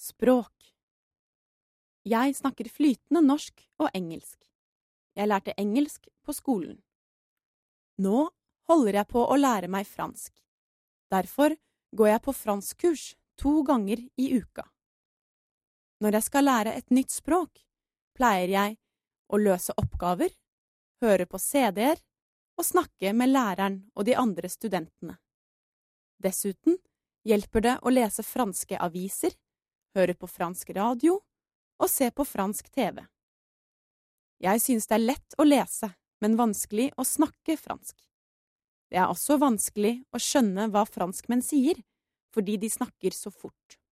Språk. Jeg snakker flytende norsk og engelsk. Jeg lærte engelsk på skolen. Nå holder jeg på å lære meg fransk. Derfor går jeg på franskkurs 2 ganger i uka. Når jeg skal lære et nytt språk, pleier jeg å løse oppgaver, høre på CD-er og snakke med læreren og de andre studentene. Dessuten hjelper det å lese franske aviser, høre på fransk radio og se på fransk TV. Jeg synes det er lett å lese, men vanskelig å snakke fransk. Det er også vanskelig å skjønne hva franskmenn sier, fordi de snakker så fort.